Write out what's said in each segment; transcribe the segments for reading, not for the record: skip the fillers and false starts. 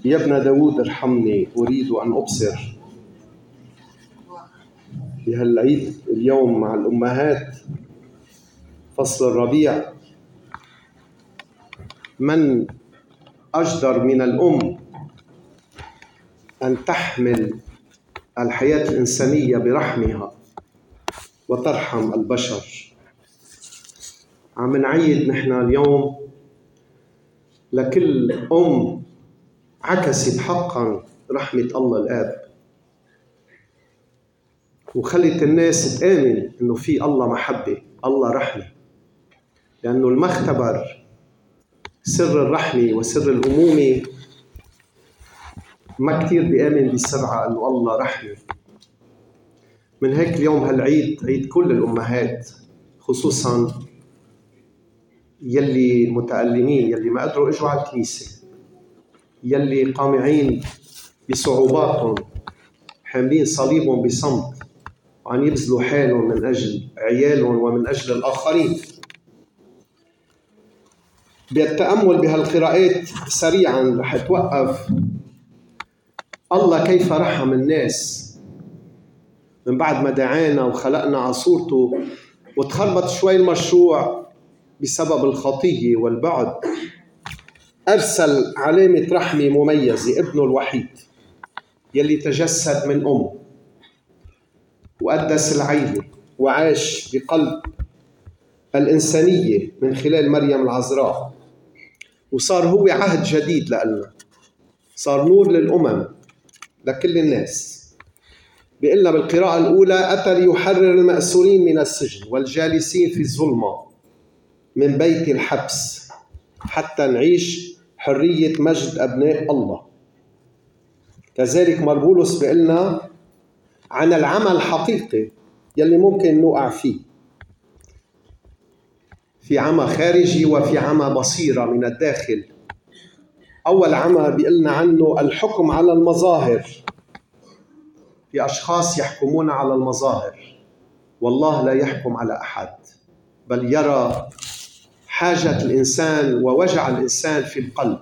يا ابن داود ارحمني أريد أن أبصر. في هالعيد اليوم مع الأمهات فصل الربيع، من أجدر من الأم أن تحمل الحياة الإنسانية برحمها وترحم البشر. عم نعيد نحن اليوم لكل أم عكست حقا رحمة الله الآب وخلت الناس تآمن إنه في الله محبة، الله رحمة، لأنه المختبر سر الرحمة وسر الأمومة ما كتير بيآمن بسرعة إنه الله رحمة. من هيك اليوم هالعيد عيد كل الأمهات، خصوصا يلي متألمين، يلي ما قدروا اجوا على الكنيسة، يلي قامعين بصعوباتهم، حاملين صليبهم بصمت وعم يبذلوا حالهم من أجل عيالهم ومن أجل الآخرين. بالتأمل بهالقراءات سريعا رح توقف الله كيف رحم الناس من بعد ما دعانا وخلقنا على صورته، وتخربط شوي المشروع بسبب الخطية والبعد. أرسل علامة رحمة مميزة، ابنه الوحيد يلي تجسد من أم وقدس العيلة وعاش بقلب الإنسانية من خلال مريم العذراء، وصار هو عهد جديد لنا، صار نور للأمم لكل الناس. بيقلنا بالقراءة الأولى: أتى ليحرر المأسورين من السجن والجالسين في الظلمة من بيت الحبس حتى نعيش حرية مجد أبناء الله. كذلك مربولس بيقلنا عن العمل الحقيقي يلي ممكن نوقع فيه، في عمى خارجي وفي عمى بصيرة من الداخل. أول عمى بيقلنا عنه الحكم على المظاهر، في أشخاص يحكمون على المظاهر والله لا يحكم على أحد، بل يرى حاجة الإنسان ووجع الإنسان في القلب.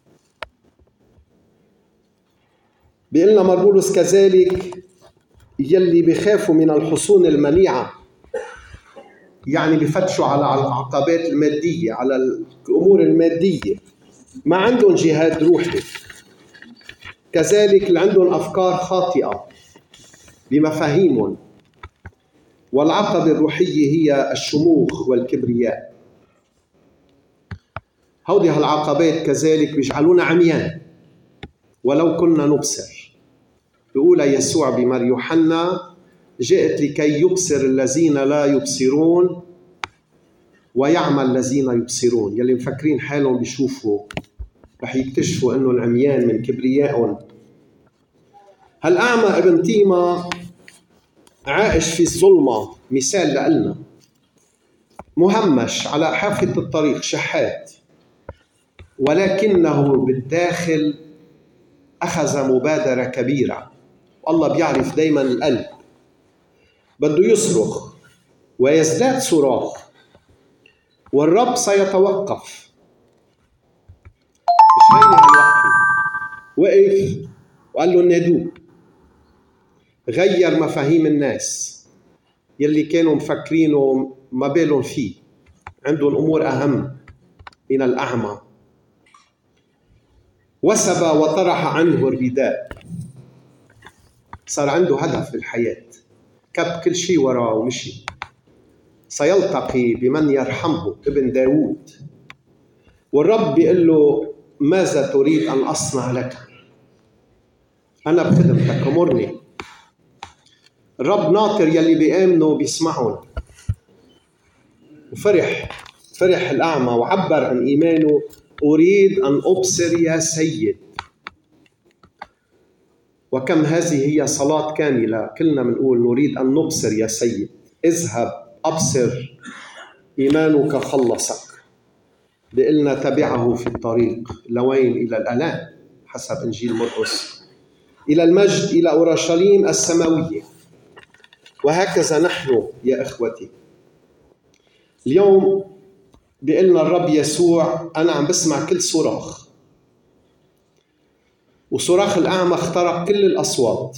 بيقلنا مربولس كذلك يلي بيخافوا من الحصون المنيعة، يعني بفتشوا على العقبات المادية، على الأمور المادية، ما عندهم جهاد روحي. كذلك اللي عندهم أفكار خاطئة بمفاهيمهم، والعقبة الروحية هي الشموخ والكبرياء. هودي هالعقبات كذلك بيجعلونا عميان ولو كنا نبصر. بيقول يسوع بمر يوحنا: جاءت لكي يبصر الذين لا يبصرون ويعمى الذين يبصرون. يلي مفكرين حالهم بيشوفوا رح يكتشفوا انه العميان من كبريائهم. هالأعمى ابن تيما عائش في الظلمة، مثال لنا، مهمش على حافة الطريق، شحات، ولكنه بالداخل أخذ مبادرة كبيرة. والله بيعرف دايما القلب، بده يصرخ ويزداد صراخ، والرب سيتوقف. مش هيني هالوقفة، وقف وقال له نادوه. غير مفاهيم الناس يلي كانوا مفكرينه ما بالهم فيه، عندهم أمور أهم من الأعمى. وسب وطرح عنه الرداء، صار عنده هدف بالحياة، كب كل شيء وراه ومشي. سيلتقي بمن يرحمه، ابن داود. والرب بيقول له: ماذا تريد أن أصنع لك؟ أنا بخدمتك، أمرني. الرب ناطر يلي بيآمنوا بيسمعون. فرح الأعمى وعبر عن إيمانه: أريد أن أبصر يا سيد. وكم هذه هي صلاة كاملة، كلنا بنقول نريد أن نبصر يا سيد. اذهب أبصر، إيمانك خلصك. بقلنا تبعه في الطريق لوين؟ إلى الآلام حسب إنجيل مرقس، إلى المجد، إلى أورشليم السماوية. وهكذا نحن يا إخوتي اليوم. بيقلنا الرب يسوع: أنا عم بسمع كل صراخ، وصراخ الأعمى اخترق كل الأصوات،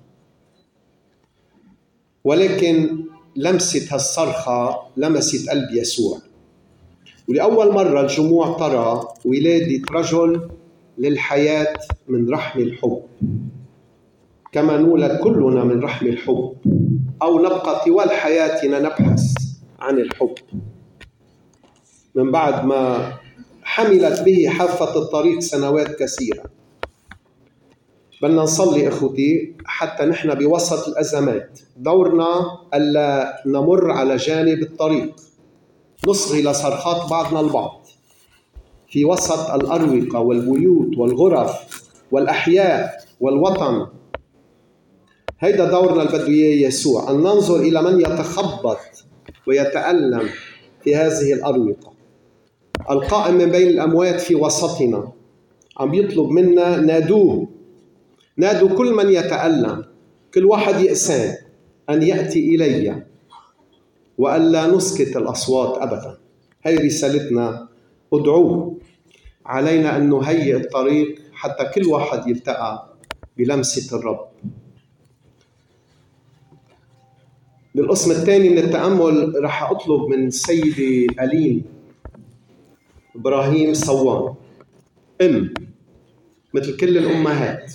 ولكن لمسة هالصرخة لمست قلب يسوع، ولأول مرة الجموع ترى ولادة رجل للحياة من رحم الحب، كما نولد كلنا من رحم الحب، أو نبقى طوال حياتنا نبحث عن الحب. من بعد ما حملت به حافة الطريق سنوات كثيرة. بدنا نصلي إخوتي حتى نحن بوسط الأزمات دورنا ألا نمر على جانب الطريق، نصغي لصرخات بعضنا البعض في وسط الأروقة والبيوت والغرف والأحياء والوطن. هيدا دورنا اللي بده إياه يسوع، أن ننظر إلى من يتخبط ويتألم في هذه الأروقة. القائم من بين الأموات في وسطنا عم يطلب منا نادوه، نادوا كل من يتألم، كل واحد يأسان أن يأتي إلي وألا نسكت الأصوات أبدا. هي رسالتنا، ادعوه. علينا أن نهيئ الطريق حتى كل واحد يلتقى بلمسة الرب. بالقسم الثاني من التأمل رح أطلب من سيدي ألين إبراهيم صوان، مثل كل الأمهات،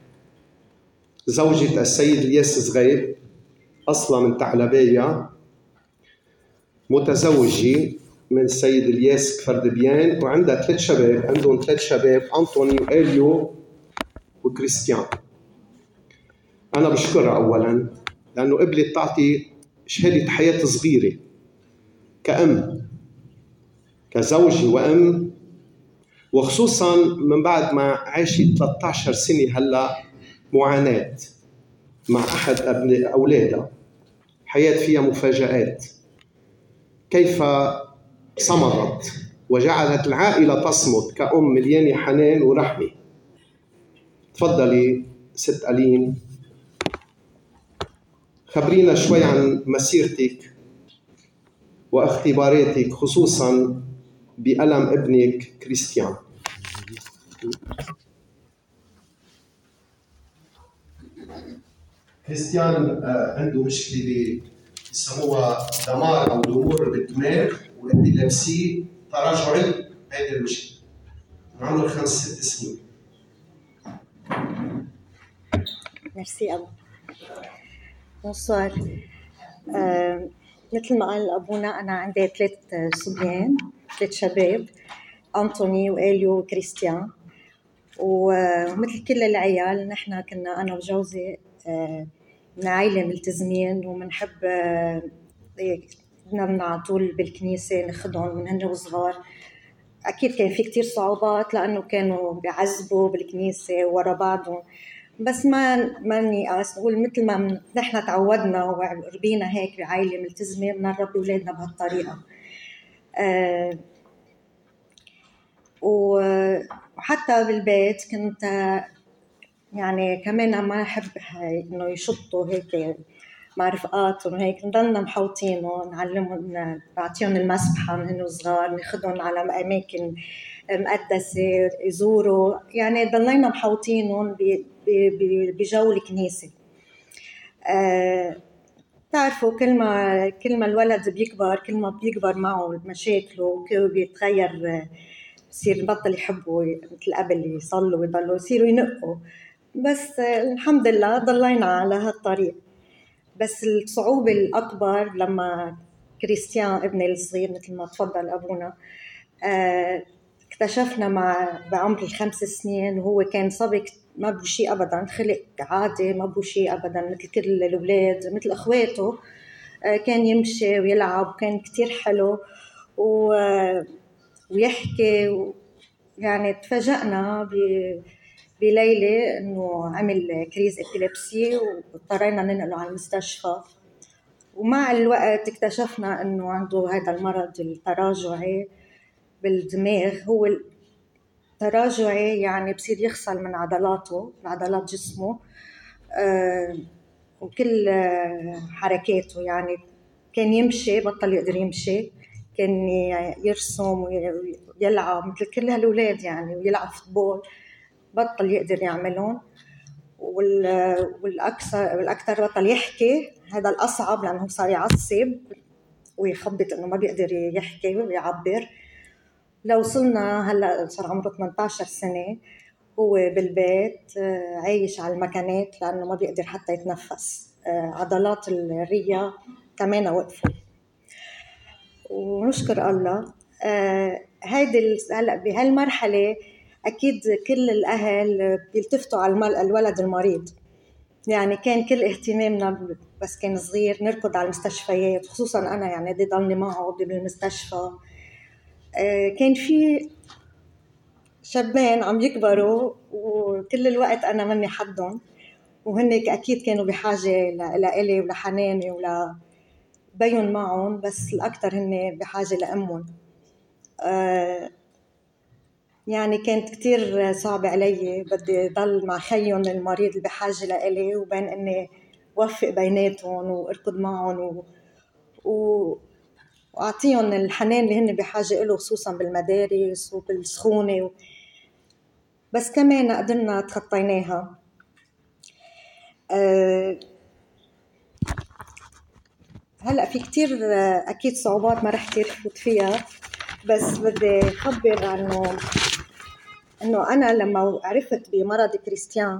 زوجة السيد الياس زغيب، أصلا من تعلبية، متزوجة من السيد الياس كفردبيان، وعندها 3 شباب، عندهم 3 شباب، أنطوني وإليو وكريستيان. أنا بشكرها أولا لأنه قبلت تعطي شهادة حياة صغيرة كأم، كزوجة وأم، وخصوصا من بعد ما عاشت 13 سنة هلأ معاناة مع أحد أولادها، حياة فيها مفاجآت، كيف صمدت وجعلت العائلة تصمد كأم مليانة حنان ورحمة. تفضلي ست ألين، خبرينا شوي عن مسيرتك واختباراتك، خصوصا بألم ابنك كريستيان. كريستيان عنده مشكلة بيسموها دمار أو ضمور بالدماغ وإبيليبسي تراجعي. هذه المشكلة من عمر 5-6 سنين. ميرسي أبو. بونسوار. مثل ما قال أبونا، أنا عندي 3 صبيان، 3 شباب، أنطوني وإليو وكريستيان. ومثل كل العيال نحن كنا أنا وجوزي من عائلة ملتزمين ومنحب بدنا على طول بالكنيسة ناخدهم من هن وصغار. أكيد كان في كتير صعوبات لأنه كانوا بيعذبوا بالكنيسة ورا بعضهم، بس ما نيأس، نقول مثل ما نحن تعودنا وربينا هيك بعائلة ملتزمة بدنا نربي أولادنا بهالطريقة. وحتى بالبيت كنت يعني كمان ما أحب إنه يشطوا هيك مع رفقاتهم، هيك نضلنا محوطينهم، نعلمهم، نعطيهم المسبحة من هن صغار، ناخدهم على أماكن مقدسة يزوروا، يعني ضلينا محوطينهم بجو الكنيسة. تعرفوا كل ما الولد بيكبر، كل ما بيكبر معه مشاكله وكل بيتغير، بصير بطل يحبوا مثل قبل يصلوا ويضلوا يصيروا ينقوا. بس الحمد لله ضلينا على هالطريق. بس الصعوبة الأكبر لما كريستيان ابني الصغير مثل ما تفضل أبونا، اكتشفنا بعمر 5 سنين وهو كان صبي ما بو شيء أبداً، خلق عادي ما بو شيء أبداً مثل كل الأولاد مثل أخواته. كان يمشي ويلعب وكان كتير حلو ويحكي يعني تفاجأنا بليلة إنه عمل كريز إبيليبسي واضطرينا ننقله على المستشفى. ومع الوقت اكتشفنا إنه عنده هذا المرض التراجعي بالدماغ. هو التراجعي يعني بصير يخسل من عضلات جسمه وكل حركاته، يعني كان يمشي بطل يقدر يمشي، كان يرسم ويلعب مثل كل هالأولاد يعني، ويلعب فوتبول، بطل يقدر يعملهم، والأكثر بطل يحكي. هذا الأصعب لأنه صار يعصب ويخبط إنه ما بيقدر يحكي ويعبر. لو وصلنا هلأ صار عمره 18 سنة، هو بالبيت عايش على المكانات لأنه ما بيقدر حتى يتنفس، عضلات الرئة كمان وقفوا. ونشكر الله. هلأ بهالمرحلة أكيد كل الأهل بيلتفتوا على الولد المريض. يعني كان كل اهتمامنا بس كان صغير نركض على المستشفيات، خصوصا أنا يعني بدي ضلني معه بالمستشفى. كان في شابين عم يكبروا وكل الوقت أنا مني حدهم، وهن أكيد كانوا بحاجة لإلي ولحناني ولبين معهم، بس الأكثر هن بحاجة لأمهم. يعني كانت كتير صعبة علي، بدي ضل مع خيهم المريض اللي بحاجة لإلي وبين إني وفق بيناتهم وأركض معهم وأعطيهم الحنان اللي هن بحاجة إله، خصوصاً بالمدارس وبالسخونة. بس كمان قدرنا تخطيناها. هلأ في كتير أكيد صعوبات ما رح كتير فوت فيها، بس بدي أخبر إنه أنا لما عرفت بمرض كريستيان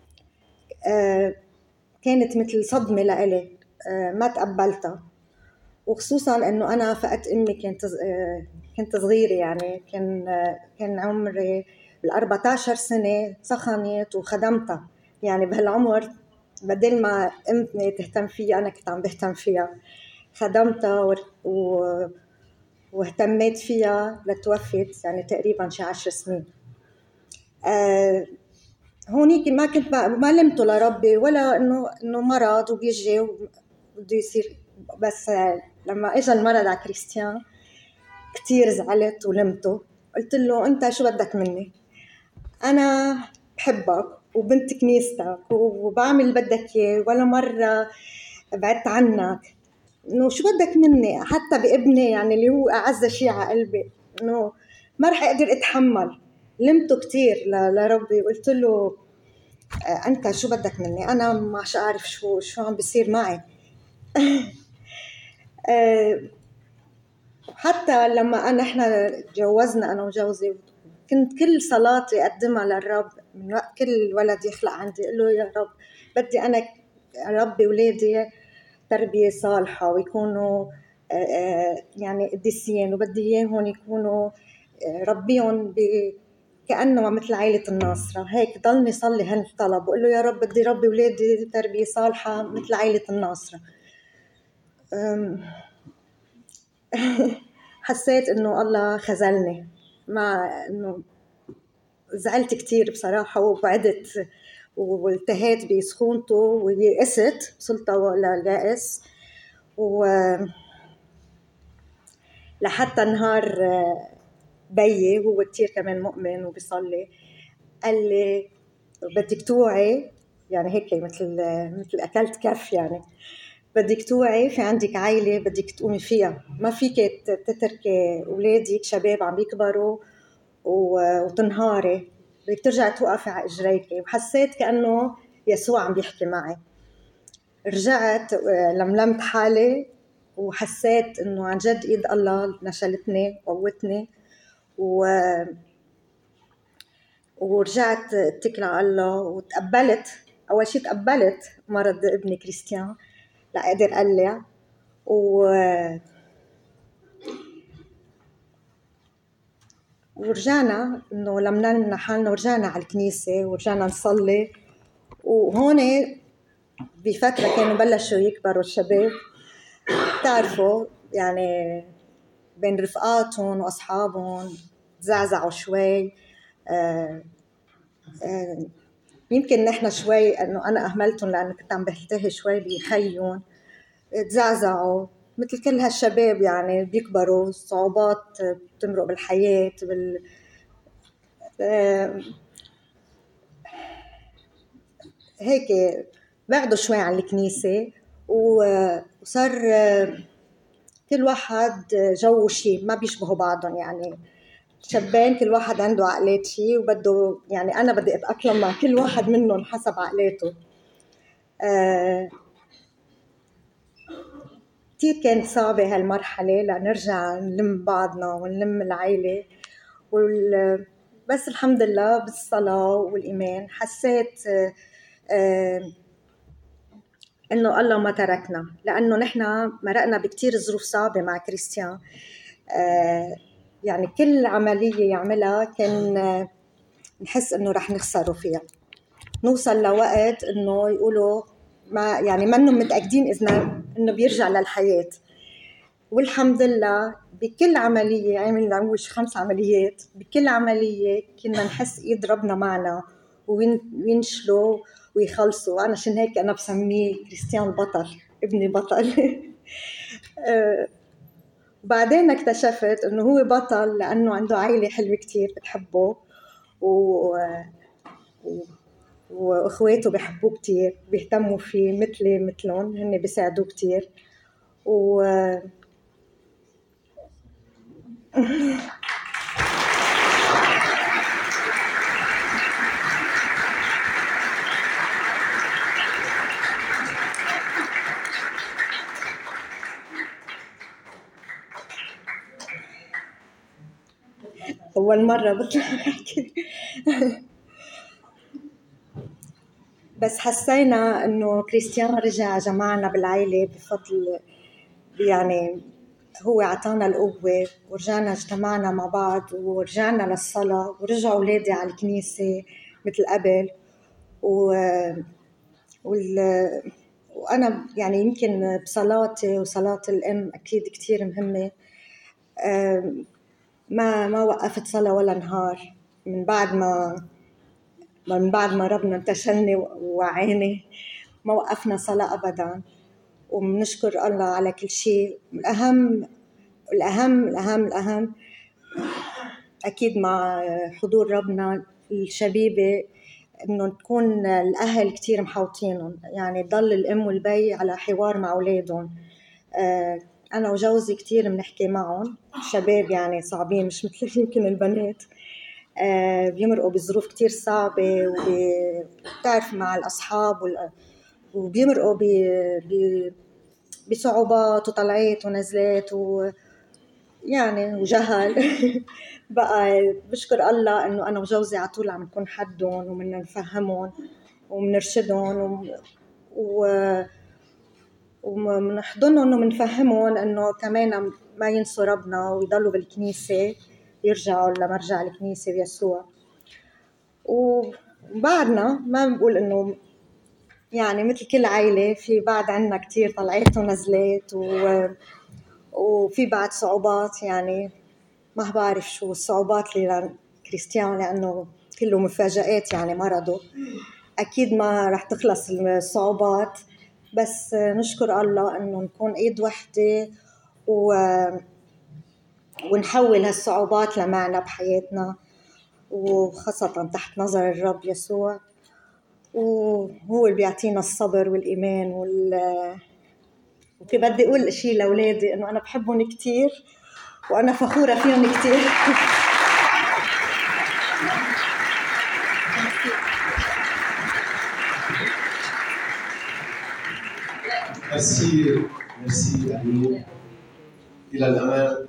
كانت مثل صدمة لإلي، ما تقبلتها. وخصوصاً إنه أنا فقدت أمي كنت صغيرة، يعني كان عمري 14 سنة، سخنت وخدمتها. يعني بهالعمر بدل ما أمي تهتم فيها أنا كنت عم بهتم فيها، خدمتها واهتميت فيها لتوفت، يعني تقريباً شي 10 سنين. هونيك ما كنت ما لمته لربي ولا إنه مرض وبيجي وبده يصير. بس لما إجا المرض على كريستيان كتير زعلت ولمته. قلت له أنت شو بدك مني؟ أنا بحبك وبنت كنيستك وبعمل اللي بدك إياه، ولا مرة بعدت عنك. إنه شو بدك مني؟ حتى بابني يعني اللي هو أعز شيء على قلبي، إنه ما رح أقدر أتحمل. لمته كتير لربي. قلت له أنت شو بدك مني؟ أنا مش أعرف شو عم بيصير معي. حتى لما إحنا تجوزنا أنا وجوزي، كنت كل صلاتي أقدمها للرب من وقت كل ولد يخلق عندي، أقول له يا رب بدي أنا ربي ولادي تربية صالحة ويكونوا يعني قديسين، وبدي إياهم يكونوا ربيهم كأنه مثل عائلة الناصرة. هيك ضلني صلي هالطلب، بقول له يا رب بدي ربي ولادي تربية صالحة مثل عائلة الناصرة. حسيت إنه الله خذلني، مع إنه زعلت كتير بصراحة وبعدت والتهيت بسخونته ويأست، وصلت لليأس. لحتى نهار بيي هو كتير كمان مؤمن وبيصلي، قال لي بدك توعي، يعني هيك مثل أكلت كف، يعني بدك توعي في عندك عائلة بدك تقومي فيها، ما فيك تتركي أولادك شباب عم يكبروا وتنهاري، بدك ترجعي توقفي على إجريك. وحسيت كأنه يسوع عم بيحكي معي. رجعت لملمت حالي وحسيت إنه عن جد إيد الله نشلتني وقوتني، ورجعت اتكل على الله وتقبلت. أول شيء تقبلت مرض ابني كريستيان لأقدر أقلع، ورجعنا إنه لمنا حالنا ورجعنا على الكنيسة ورجعنا نصلي. وهون بفترة كانوا بلشوا يكبروا الشباب، تعرفوا يعني بين رفقاتهم وأصحابهم تزعزعوا شوي. يمكن نحن شوي إنه أنا أهملتهم لأنه كنت عم بلتهي شوي بخيهم، تزعزعوا مثل كل هالشباب، يعني بيكبروا صعوبات بتمرق بالحياة هيك بعدوا شوي عن الكنيسة، وصار كل واحد جو شيء ما بيشبهوا بعضهم. يعني شابين كل واحد عنده عقلات شيء وبده يعني أنا بدي أتأقلم مع كل واحد منهم حسب عقلاته. كتير كانت صعبة هالمرحلة لنرجع نلم بعضنا ونلم العائلة بس الحمد لله بالصلاة والإيمان حسيت إنه الله ما تركنا، لأنه نحن مرقنا بكتير ظروف صعبة مع كريستيان. يعني كل عملية يعملها كان نحس إنه رح نخسره فيها، نوصل لوقت إنه يقولوا ما يعني ما إنهم متأكدين إنه بيرجع للحياة. والحمد لله بكل عملية عملنا 5 عمليات، بكل عملية كنا نحس إيد ربنا معنا وينشلوا ويخلصوا. أنا عشان هيك أنا بسميه كريستيان بطل، ابني بطل. بعدين اكتشفت إنه هو بطل لأنه عنده عائلة حلوة كتير بتحبه وأخواته بيحبوه كتير، بيهتموا فيه مثلي مثلهم، هن بيساعدوه كتير. أول مرة بطلع أحكي. بس حسينا إنه كريستيان رجع جمعنا بالعائلة بفضل، يعني هو عطانا القوة ورجعنا اجتمعنا مع بعض ورجعنا للصلاة ورجعوا أولادي على الكنيسة مثل قبل. وأنا يعني يمكن بصلاتي وصلاة الأم أكيد كتير مهمة، ما وقفت صلاة ولا نهار من بعد ما ربنا انتشلني ووعاني، ما وقفنا صلاة أبداً. وبنشكر الله على كل شيء. الأهم أكيد مع حضور ربنا الشبيبة إنه تكون الأهل كتير محوطينهم، يعني ضل الأم والبي على حوار مع أولادهم. أنا وجوزي كتير بنحكي معهم، شباب يعني صعبين مش مثل يمكن البنات، بيمرقوا بظروف كتير صعبة وبتعرف مع الأصحاب وبيمرقوا بصعوبات وطلعات ونزلات يعني وجهل. بقى بشكر الله إنه أنا وجوزي على طول عم نكون حدهم ومنا نفهمهم ومنرشدهم ومنحضنهم ومنفهمهم إنه كمان ما ينسوا ربنا ويضلوا بالكنيسة، يرجعوا لمرجع الكنيسة بيسوع. وبعدنا ما بقول إنه يعني مثل كل عائلة في بعد عنا كتير طلعات ونزلات وفي بعد صعوبات، يعني ما بعرف شو الصعوبات اللي كريستيان لأنه كله مفاجآت، يعني مرضه أكيد ما رح تخلص الصعوبات، بس نشكر الله إنه نكون إيد وحدة ونحول هالصعوبات لمعنى بحياتنا، وخاصة تحت نظر الرب يسوع، وهو اللي بيعطينا الصبر والإيمان وكي بدي أقول شيء لأولادي إنه أنا بحبهم كتير وأنا فخورة فيهم كتير. ميرسي أمين. إلى الأمام.